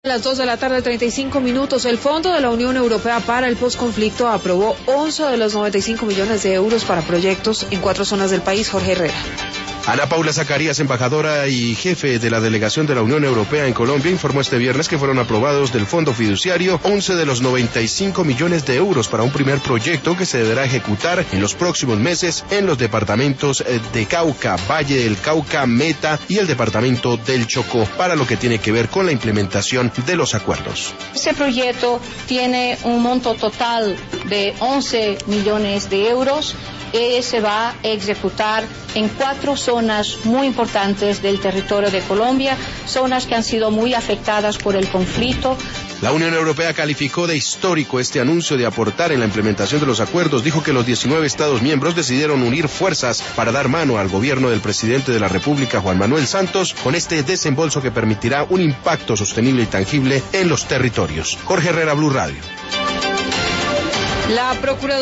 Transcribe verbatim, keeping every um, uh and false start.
A las dos de la tarde, treinta y cinco minutos, el Fondo de la Unión Europea para el Postconflicto aprobó once de los noventa y cinco millones de euros para proyectos en cuatro zonas del país. Jorge Herrera. Ana Paula Zacarías, embajadora y jefe de la delegación de la Unión Europea en Colombia, informó este viernes que fueron aprobados del fondo fiduciario once de los noventa y cinco millones de euros para un primer proyecto que se deberá ejecutar en los próximos meses en los departamentos de Cauca, Valle del Cauca, Meta y el departamento del Chocó, para lo que tiene que ver con la implementación de los acuerdos. Este proyecto tiene un monto total de once millones de euros y se va a ejecutar en cuatro zonas muy importantes del territorio de Colombia, zonas que han sido muy afectadas por el conflicto. La Unión Europea calificó de histórico este anuncio de aportar en la implementación de los acuerdos. Dijo que los diecinueve Estados miembros decidieron unir fuerzas para dar mano al gobierno del presidente de la República, Juan Manuel Santos, con este desembolso que permitirá un impacto sostenible y tangible en los territorios. Jorge Herrera, Blue Radio. La Procuraduría